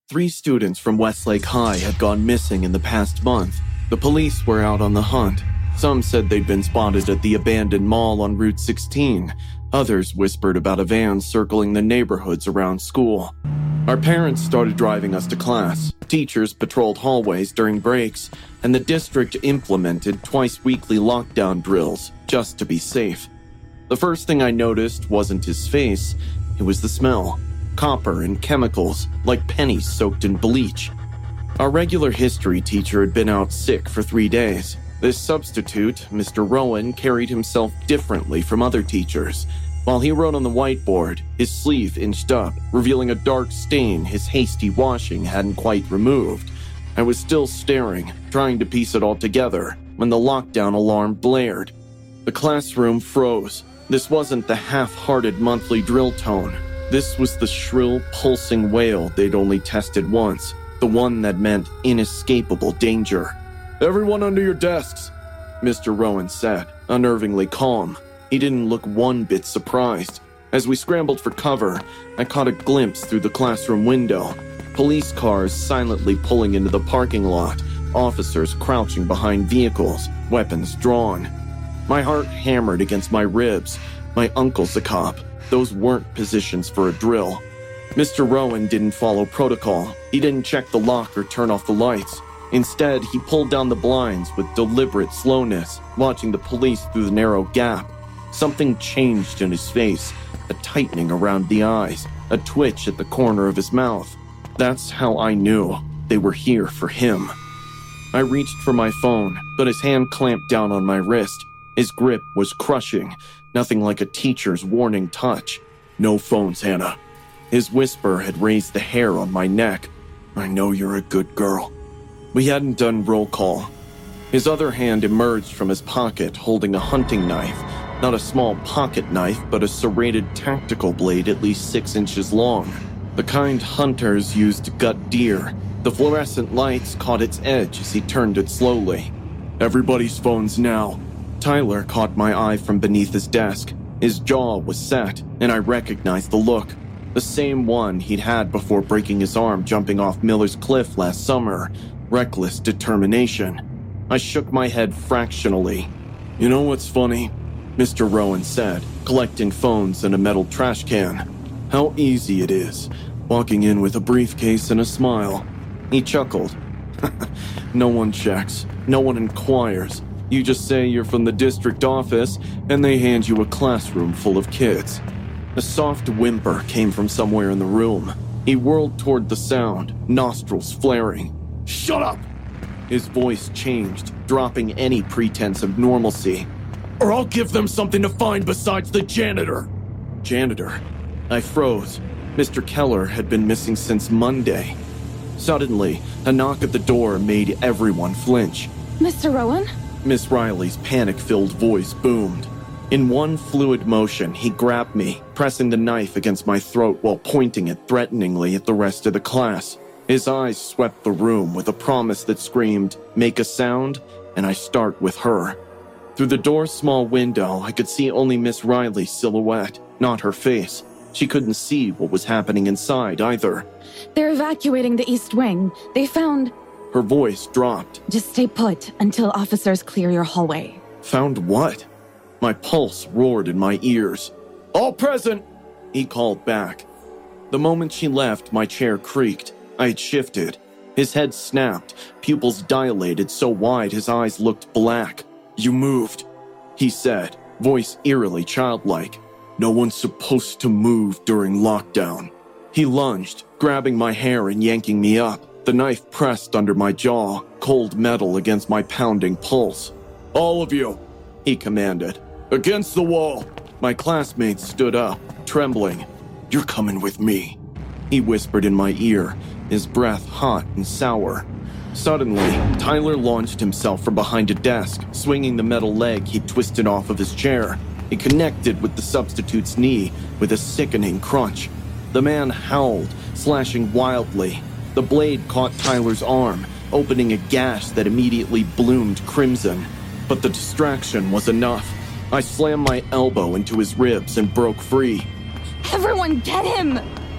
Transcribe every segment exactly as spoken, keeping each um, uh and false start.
Three students from Westlake High had gone missing in the past month. The police were out on the hunt. Some said they'd been spotted at the abandoned mall on Route sixteen. Others whispered about a van circling the neighborhoods around school. Our parents started driving us to class. Teachers patrolled hallways during breaks, and the district implemented twice-weekly lockdown drills just to be safe. The first thing I noticed wasn't his face, it was the smell. Copper and chemicals, like pennies soaked in bleach. Our regular history teacher had been out sick for three days. This substitute, Mister Rowan, carried himself differently from other teachers. While he wrote on the whiteboard, his sleeve inched up, revealing a dark stain his hasty washing hadn't quite removed. I was still staring, trying to piece it all together, when the lockdown alarm blared. The classroom froze. This wasn't the half-hearted monthly drill tone. This was the shrill, pulsing wail they'd only tested once, the one that meant inescapable danger. "Everyone under your desks," Mister Rowan said, unnervingly calm. He didn't look one bit surprised. As we scrambled for cover, I caught a glimpse through the classroom window. Police cars silently pulling into the parking lot, officers crouching behind vehicles, weapons drawn. My heart hammered against my ribs. My uncle's a cop. Those weren't positions for a drill. Mister Rowan didn't follow protocol. He didn't check the lock or turn off the lights. Instead, he pulled down the blinds with deliberate slowness, watching the police through the narrow gap. Something changed in his face, a tightening around the eyes, a twitch at the corner of his mouth. That's how I knew they were here for him. I reached for my phone, but his hand clamped down on my wrist. His grip was crushing, nothing like a teacher's warning touch. "No phones, Hannah." His whisper had raised the hair on my neck. "I know you're a good girl." We hadn't done roll call. His other hand emerged from his pocket holding a hunting knife. Not a small pocket knife, but a serrated tactical blade at least six inches long. The kind hunters used to gut deer. The fluorescent lights caught its edge as he turned it slowly. "Everybody's phones now." Tyler caught my eye from beneath his desk. His jaw was set, and I recognized the look. The same one he'd had before breaking his arm jumping off Miller's Cliff last summer. Reckless determination. I shook my head fractionally. "You know what's funny?" Mister Rowan said, collecting phones in a metal trash can. "How easy it is, walking in with a briefcase and a smile." He chuckled. "No one checks. No one inquires. You just say you're from the district office, and they hand you a classroom full of kids." A soft whimper came from somewhere in the room. He whirled toward the sound, nostrils flaring. "Shut up!" His voice changed, dropping any pretense of normalcy. "Or I'll give them something to find besides the janitor." Janitor? I froze. Mister Keller had been missing since Monday. Suddenly, a knock at the door made everyone flinch. "Mister Rowan?" Miss Riley's panic-filled voice boomed. In one fluid motion, he grabbed me, pressing the knife against my throat while pointing it threateningly at the rest of the class. His eyes swept the room with a promise that screamed, "Make a sound, and I start with her." Through the door's small window, I could see only Miss Riley's silhouette, not her face. She couldn't see what was happening inside either. "They're evacuating the East Wing. They found..." Her voice dropped. "Just stay put until officers clear your hallway." Found what? My pulse roared in my ears. "All present!" he called back. The moment she left, my chair creaked. I had shifted. His head snapped, pupils dilated so wide his eyes looked black. "You moved," he said, voice eerily childlike. "No one's supposed to move during lockdown." He lunged, grabbing my hair and yanking me up. The knife pressed under my jaw, cold metal against my pounding pulse. "All of you," he commanded. "Against the wall." My classmates stood up, trembling. "You're coming with me," he whispered in my ear, his breath hot and sour. Suddenly, Tyler launched himself from behind a desk, swinging the metal leg he'd twisted off of his chair. It connected with the substitute's knee with a sickening crunch. The man howled, slashing wildly. The blade caught Tyler's arm, opening a gash that immediately bloomed crimson. But the distraction was enough. I slammed my elbow into his ribs and broke free. "Everyone get him!"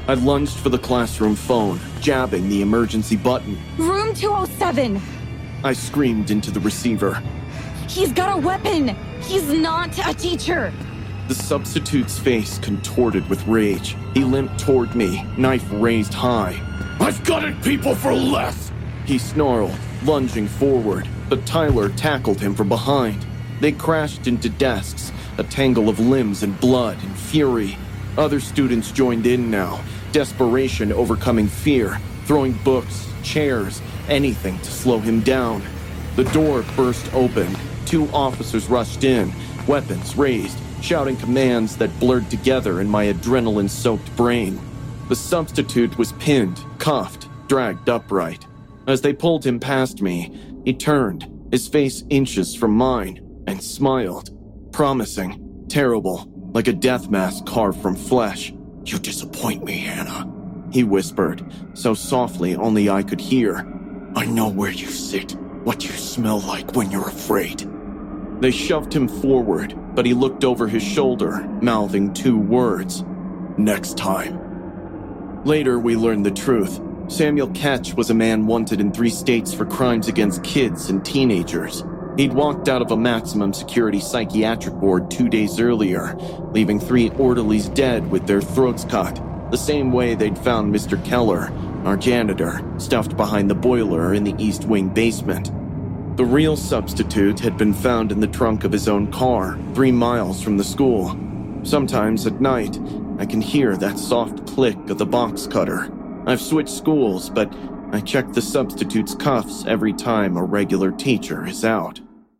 I lunged for the classroom phone, jabbing the emergency button. Room two oh seven! I screamed into the receiver. He's got a weapon! He's not a teacher! The substitute's face contorted with rage. He limped toward me, knife raised high. "I've gutted people for less!" He snarled, lunging forward, but Tyler tackled him from behind. They crashed into desks, a tangle of limbs and blood and fury. Other students joined in now, desperation overcoming fear, throwing books, chairs, anything to slow him down. The door burst open. Two officers rushed in, weapons raised, shouting commands that blurred together in my adrenaline-soaked brain. The substitute was pinned, cuffed, dragged upright. As they pulled him past me, he turned, his face inches from mine, and smiled. Promising, terrible, like a death mask carved from flesh. "You disappoint me, Hannah," he whispered, so softly only I could hear. "I know where you sit, what you smell like when you're afraid." They shoved him forward, but he looked over his shoulder, mouthing two words. "Next time." Later, we learned the truth. Samuel Ketch was a man wanted in three states for crimes against kids and teenagers. He'd walked out of a maximum security psychiatric ward two days earlier, leaving three orderlies dead with their throats cut, the same way they'd found Mister Keller, our janitor, stuffed behind the boiler in the East Wing basement. The real substitute had been found in the trunk of his own car, three miles from the school. Sometimes at night, I can hear that soft click of the box cutter. I've switched schools, but I check the substitute's cuffs every time a regular teacher is out.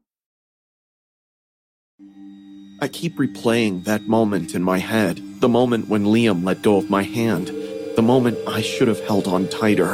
I keep replaying that moment in my head, the moment when Liam let go of my hand, the moment I should have held on tighter.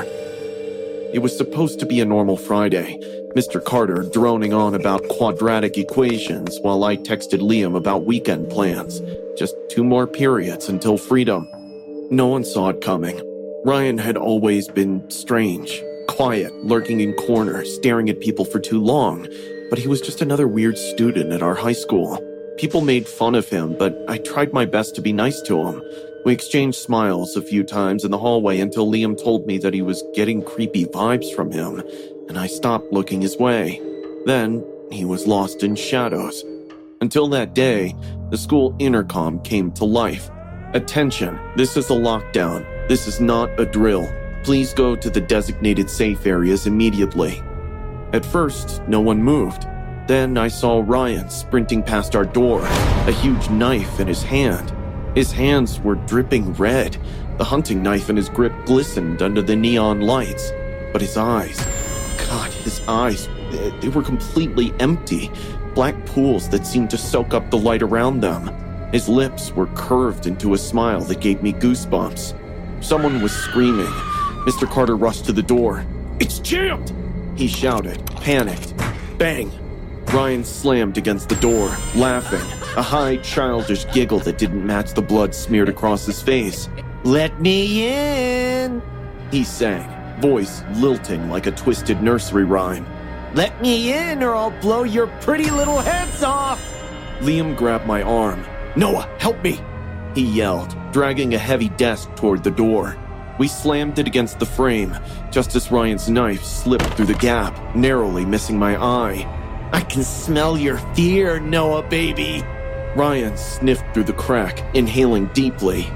It was supposed to be a normal Friday, Mister Carter droning on about quadratic equations while I texted Liam about weekend plans. Just two more periods until freedom. No one saw it coming. Ryan had always been strange, quiet, lurking in corners, staring at people for too long, but he was just another weird student at our high school. People made fun of him, but I tried my best to be nice to him. We exchanged smiles a few times in the hallway until Liam told me that he was getting creepy vibes from him, and I stopped looking his way. Then, he was lost in shadows. Until that day, the school intercom came to life. "Attention, this is a lockdown. This is not a drill. Please go to the designated safe areas immediately." At first, no one moved. Then I saw Ryan sprinting past our door, a huge knife in his hand. His hands were dripping red. The hunting knife in his grip glistened under the neon lights. But his eyes, God, his eyes, they were completely empty. Black pools that seemed to soak up the light around them. His lips were curved into a smile that gave me goosebumps. Someone was screaming. Mister Carter rushed to the door. "It's jammed!" he shouted, panicked. Bang! Ryan slammed against the door, laughing, a high, childish giggle that didn't match the blood smeared across his face. "Let me in!" he sang, voice lilting like a twisted nursery rhyme. "Let me in or I'll blow your pretty little heads off!" Liam grabbed my arm. "Noah, help me!" he yelled, dragging a heavy desk toward the door. We slammed it against the frame, just as Ryan's knife slipped through the gap, narrowly missing my eye. "I can smell your fear, Noah, baby!" Ryan sniffed through the crack, inhaling deeply.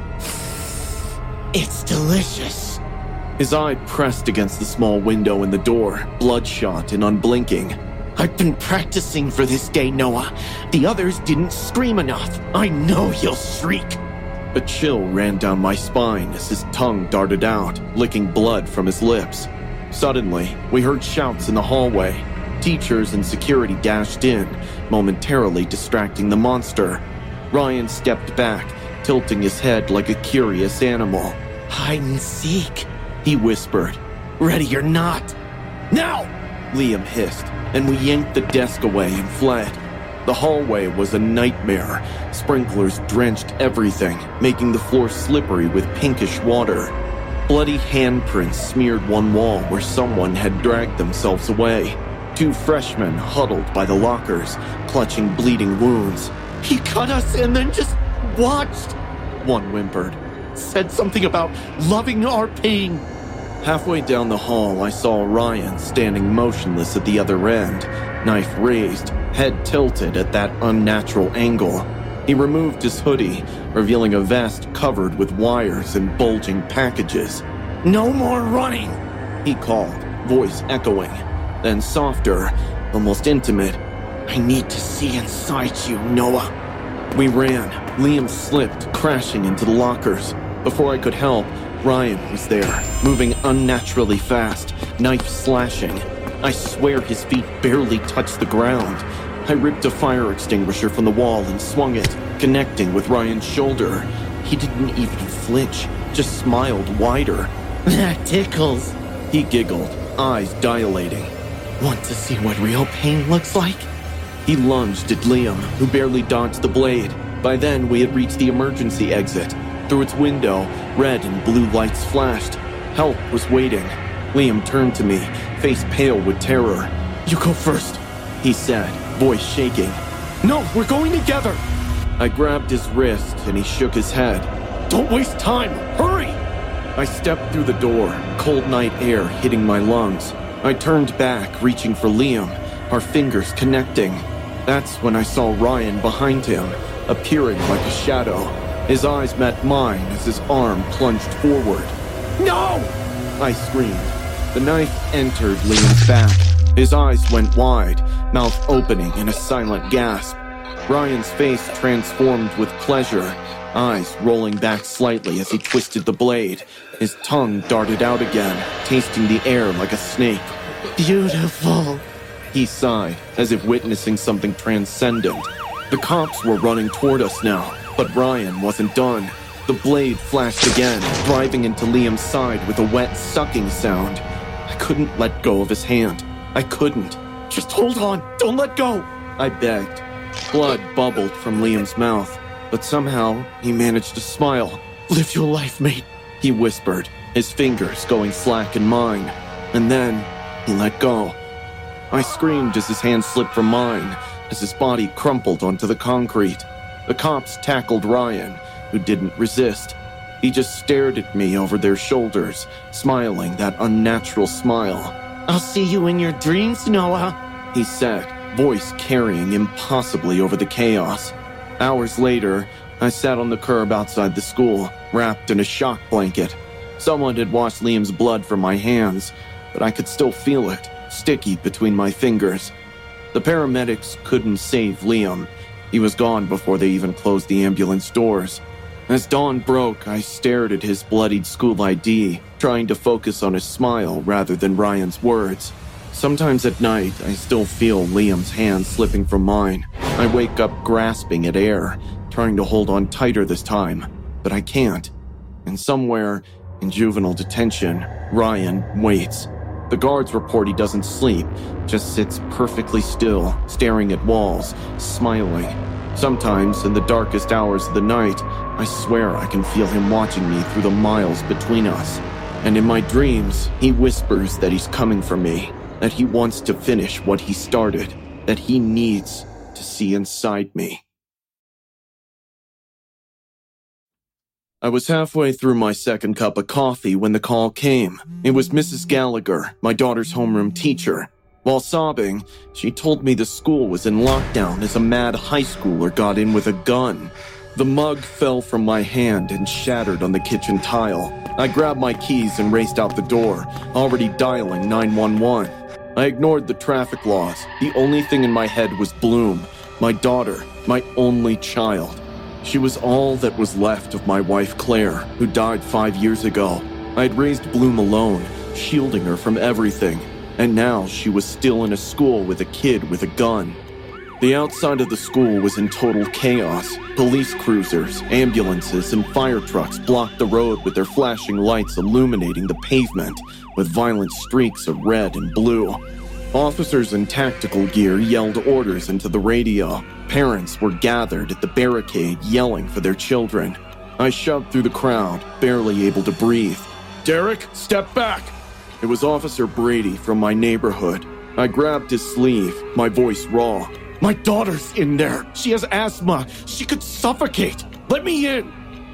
"It's delicious." His eye pressed against the small window in the door, bloodshot and unblinking. "I've been practicing for this day, Noah. The others didn't scream enough. I know you'll shriek." A chill ran down my spine as his tongue darted out, licking blood from his lips. Suddenly, we heard shouts in the hallway. Teachers and security dashed in, momentarily distracting the monster. Ryan stepped back, tilting his head like a curious animal. "Hide and seek," he whispered. "Ready or not." "Now!" Liam hissed, and we yanked the desk away and fled. The hallway was a nightmare. Sprinklers drenched everything, making the floor slippery with pinkish water. Bloody handprints smeared one wall where someone had dragged themselves away. Two freshmen huddled by the lockers, clutching bleeding wounds. "He cut us and then just watched," one whimpered. said something about loving our pain. Halfway down the hall, I saw Ryan standing motionless at the other end, knife raised, head tilted at that unnatural angle. He removed his hoodie, revealing a vest covered with wires and bulging packages. "No more running," he called, voice echoing. Then softer, almost intimate. "I need to see inside you, Noah." We ran. Liam slipped, crashing into the lockers. Before I could help, Ryan was there, moving unnaturally fast, knife slashing. I swear his feet barely touched the ground. I ripped a fire extinguisher from the wall and swung it, connecting with Ryan's shoulder. He didn't even flinch, just smiled wider. "That tickles," he giggled, eyes dilating. "Want to see what real pain looks like?" He lunged at Liam, who barely dodged the blade. By then, we had reached the emergency exit. Through its window, red and blue lights flashed. Help was waiting. Liam turned to me, face pale with terror. "You go first," he said, voice shaking. "No, we're going together." I grabbed his wrist and he shook his head. "Don't waste time, hurry!" I stepped through the door, cold night air hitting my lungs. I turned back, reaching for Liam, our fingers connecting. That's when I saw Ryan behind him, appearing like a shadow. His eyes met mine as his arm plunged forward. "No!" I screamed. The knife entered Liam's back. His eyes went wide, mouth opening in a silent gasp. Ryan's face transformed with pleasure, eyes rolling back slightly as he twisted the blade. His tongue darted out again, tasting the air like a snake. "Beautiful," he sighed, as if witnessing something transcendent. The cops were running toward us now, but Ryan wasn't done. The blade flashed again, driving into Liam's side with a wet sucking sound. I couldn't let go of his hand. I couldn't. "Just hold on, don't let go," I begged. Blood bubbled from Liam's mouth, but somehow he managed to smile. "Live your life, mate," he whispered, his fingers going slack in mine. And then he let go. I screamed as his hand slipped from mine, as his body crumpled onto the concrete. The cops tackled Ryan, who didn't resist. He just stared at me over their shoulders, smiling that unnatural smile. "I'll see you in your dreams, Noah," he said, voice carrying impossibly over the chaos. Hours later, I sat on the curb outside the school, wrapped in a shock blanket. Someone had washed Liam's blood from my hands, but I could still feel it, sticky between my fingers. The paramedics couldn't save Liam. He was gone before they even closed the ambulance doors. As dawn broke, I stared at his bloodied school I D, trying to focus on his smile rather than Ryan's words. Sometimes at night, I still feel Liam's hand slipping from mine. I wake up grasping at air, trying to hold on tighter this time, but I can't. And somewhere, in juvenile detention, Ryan waits. The guards report he doesn't sleep, just sits perfectly still, staring at walls, smiling. Sometimes, in the darkest hours of the night, I swear I can feel him watching me through the miles between us. And in my dreams, he whispers that he's coming for me, that he wants to finish what he started, that he needs to see inside me. I was halfway through my second cup of coffee when the call came. It was Missus Gallagher, my daughter's homeroom teacher. While sobbing, she told me the school was in lockdown as a mad high schooler got in with a gun. The mug fell from my hand and shattered on the kitchen tile. I grabbed my keys and raced out the door, already dialing nine one one. I ignored the traffic laws. The only thing in my head was Bloom, my daughter, my only child. She was all that was left of my wife Claire, who died five years ago. I had raised Bloom alone, shielding her from everything, and now she was still in a school with a kid with a gun. The outside of the school was in total chaos. Police cruisers, ambulances, and fire trucks blocked the road with their flashing lights illuminating the pavement with violent streaks of red and blue. Officers in tactical gear yelled orders into the radio. Parents were gathered at the barricade yelling for their children. I shoved through the crowd, barely able to breathe. "Derek, step back!" It was Officer Brady from my neighborhood. I grabbed his sleeve, my voice raw. "My daughter's in there. She has asthma. She could suffocate. Let me in."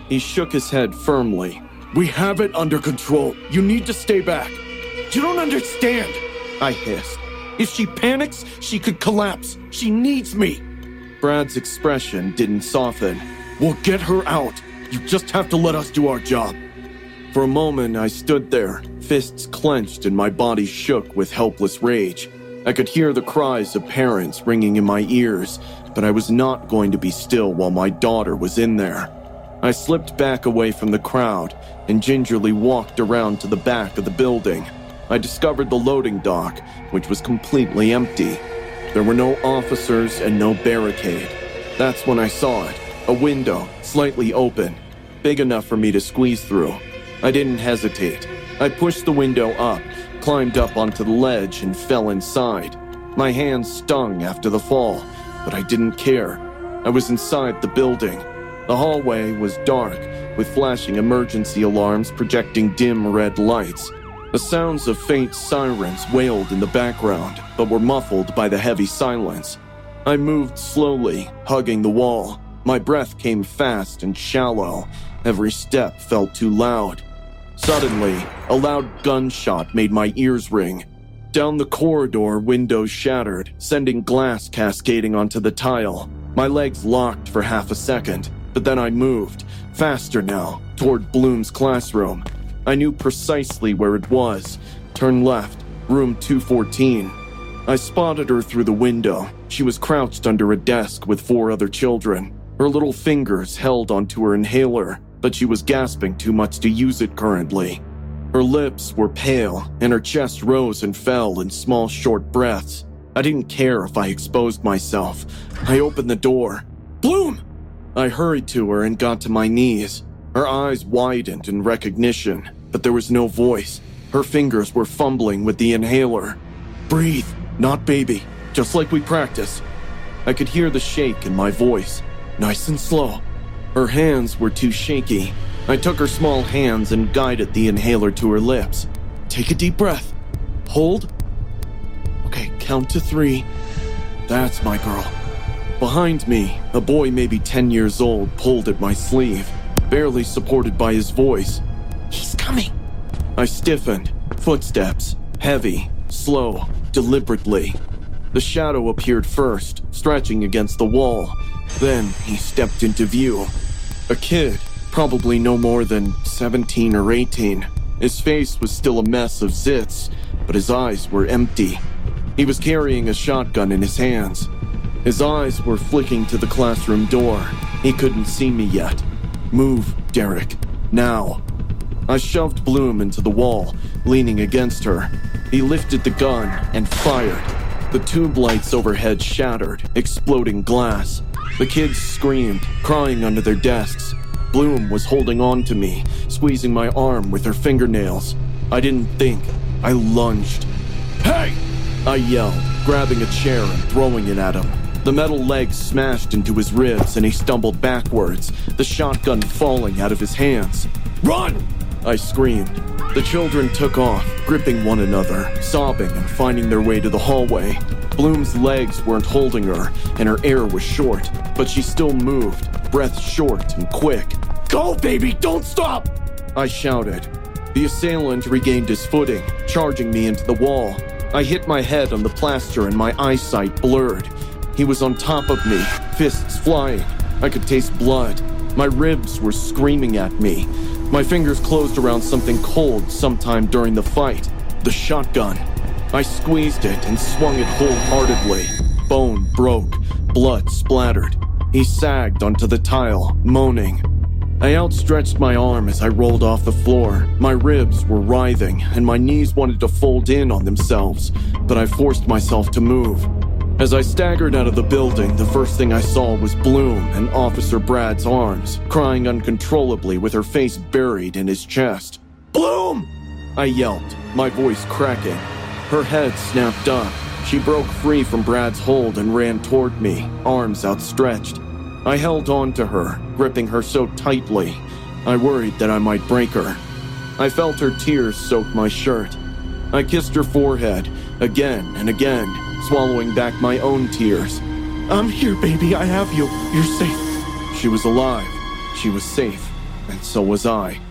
He shook his head firmly. We have it under control. You need to stay back. You don't understand, I hissed. If she panics, she could collapse. She needs me. Brad's expression didn't soften. We'll get her out. You just have to let us do our job. For a moment, I stood there, fists clenched and my body shook with helpless rage. I could hear the cries of parents ringing in my ears, but I was not going to be still while my daughter was in there. I slipped back away from the crowd and gingerly walked around to the back of the building. I discovered the loading dock, which was completely empty. There were no officers and no barricade. That's when I saw it, a window, slightly open, big enough for me to squeeze through. I didn't hesitate. I pushed the window up, climbed up onto the ledge, and fell inside. My hands stung after the fall, but I didn't care. I was inside the building. The hallway was dark, with flashing emergency alarms projecting dim red lights. The sounds of faint sirens wailed in the background, but were muffled by the heavy silence. I moved slowly, hugging the wall. My breath came fast and shallow. Every step felt too loud. Suddenly, a loud gunshot made my ears ring. Down the corridor, windows shattered, sending glass cascading onto the tile. My legs locked for half a second, but then I moved, faster now, toward Bloom's classroom. I knew precisely where it was. Turn left, room two fourteen. I spotted her through the window. She was crouched under a desk with four other children. Her little fingers held onto her inhaler, but she was gasping too much to use it currently. Her lips were pale, and her chest rose and fell in small, short breaths. I didn't care if I exposed myself. I opened the door. Bloom! I hurried to her and got to my knees. Her eyes widened in recognition, but there was no voice. Her fingers were fumbling with the inhaler. Breathe, not baby, just like we practice. I could hear the shake in my voice. Nice and slow. Her hands were too shaky. I took her small hands and guided the inhaler to her lips. Take a deep breath. Hold. Okay, count to three. That's my girl. Behind me, a boy maybe ten years old pulled at my sleeve, barely supported by his voice. He's coming. I stiffened. Footsteps. Heavy. Slow. Deliberately. The shadow appeared first, stretching against the wall. Then he stepped into view. A kid, probably no more than seventeen or eighteen. His face was still a mess of zits, but his eyes were empty. He was carrying a shotgun in his hands. His eyes were flicking to the classroom door. He couldn't see me yet. Move, Derek. Now. I shoved Bloom into the wall, leaning against her. He lifted the gun and fired. The tube lights overhead shattered, exploding glass. The kids screamed, crying under their desks. Bloom was holding on to me, squeezing my arm with her fingernails. I didn't think. I lunged. Hey! I yelled, grabbing a chair and throwing it at him. The metal legs smashed into his ribs and he stumbled backwards, the shotgun falling out of his hands. Run! I screamed. The children took off, gripping one another, sobbing and finding their way to the hallway. Bloom's legs weren't holding her, and her air was short, but she still moved, breath short and quick. Go, baby! Don't stop! I shouted. The assailant regained his footing, charging me into the wall. I hit my head on the plaster and my eyesight blurred. He was on top of me, fists flying. I could taste blood. My ribs were screaming at me. My fingers closed around something cold sometime during the fight. The shotgun. I squeezed it and swung it wholeheartedly. Bone broke. Blood splattered. He sagged onto the tile, moaning. I outstretched my arm as I rolled off the floor. My ribs were writhing, and my knees wanted to fold in on themselves, but I forced myself to move. As I staggered out of the building, the first thing I saw was Bloom in Officer Brad's arms, crying uncontrollably with her face buried in his chest. Bloom! I yelped, my voice cracking. Her head snapped up. She broke free from Brad's hold and ran toward me, arms outstretched. I held on to her, gripping her so tightly. I worried that I might break her. I felt her tears soak my shirt. I kissed her forehead, again and again, swallowing back my own tears. I'm here, baby. I have you. You're safe. She was alive. She was safe. and so was I.